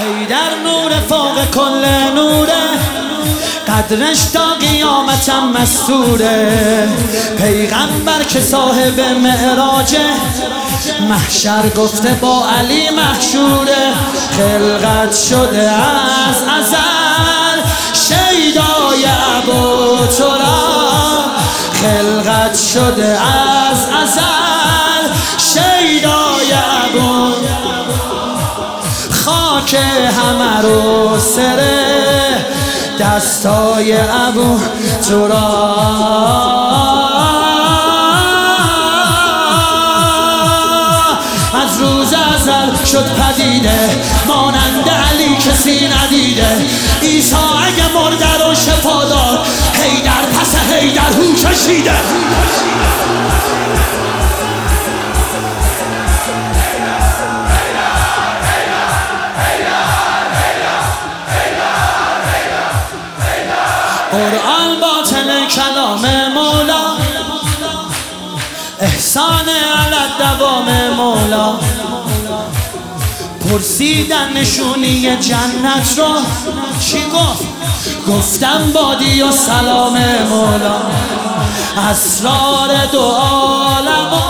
حیدر نور فوق کل نوره، قدرش تا قیامتم مستوره. پیغمبر که صاحب معراجه، محشر گفته با علی محشوره. خلقت شده از ازل شیدای ابوتراب، خلقت شده از ازل شیدای ابو، خاک همه رو سره دستای ابوتراب. از روز ازل شد پدیده، مانند علی کسی ندیده. عیسی اگه مرده رو شفا داد، حیدر پس حیدر هوشش دیده. قرآن باطن کلام مولا، احسان علی دوام مولا. پرسیدن نشونی جنت رو، چی گفت؟ گفتم بادی و سلام مولا. اسرار دو عالم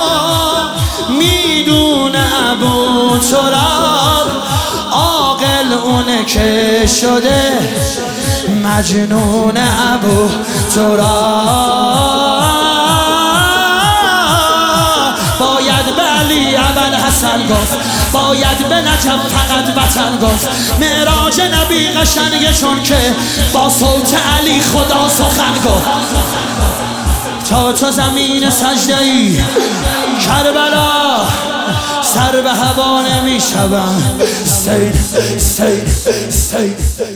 میدونه ابوتراب، عاقل اونه که شده مجنون ابوتراب. باید به علی ابوالحسن گفت، باید به نجف فقط وطن گفت. معراج نبی قشنگه چون که با صوت علی خدا سخن گفت. تا تو زمین سجده ای کربلا، سر به هوا نمی شوم. سید